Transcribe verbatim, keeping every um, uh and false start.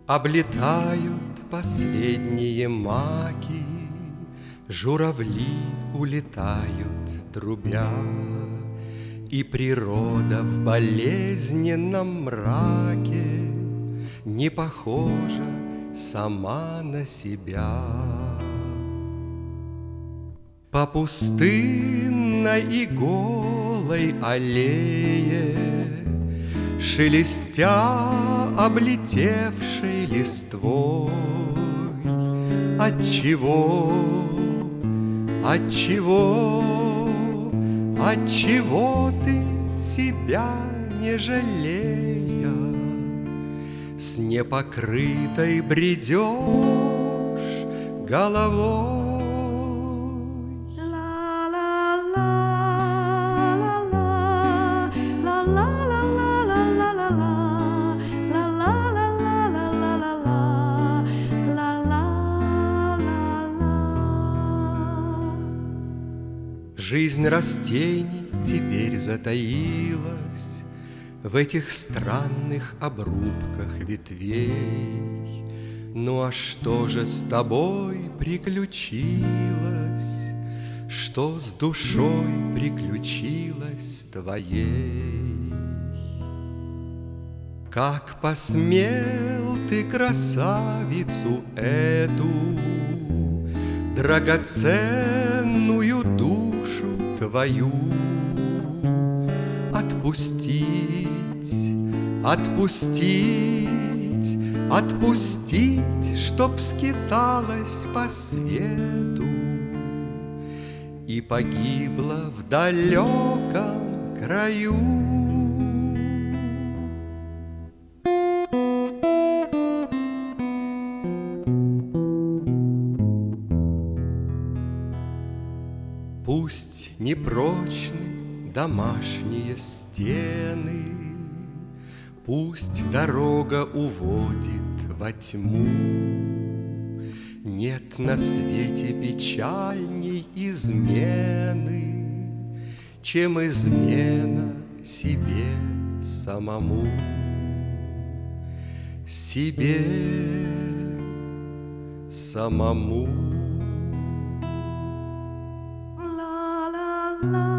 Облетают последние маки, журавли улетают, трубя, и природа в болезненном мраке не похожа сама на себя. По пустынной и голой аллее, шелестя облетевшей листвой, Отчего, отчего, отчего ты себя не жалея с непокрытой бредешь головой? Жизнь растений теперь затаилась в этих странных обрубках ветвей. Ну а что же с тобой приключилось? Что с душой приключилось твоей? Как посмел ты красавицу эту, драгоценную душу твою, отпустить, отпустить, отпустить, чтоб скиталась по свету и погибла в далеком краю. Пусть непрочны домашние стены, пусть дорога уводит во тьму. Нет на свете печальней измены, чем измена себе самому. Себе самому. La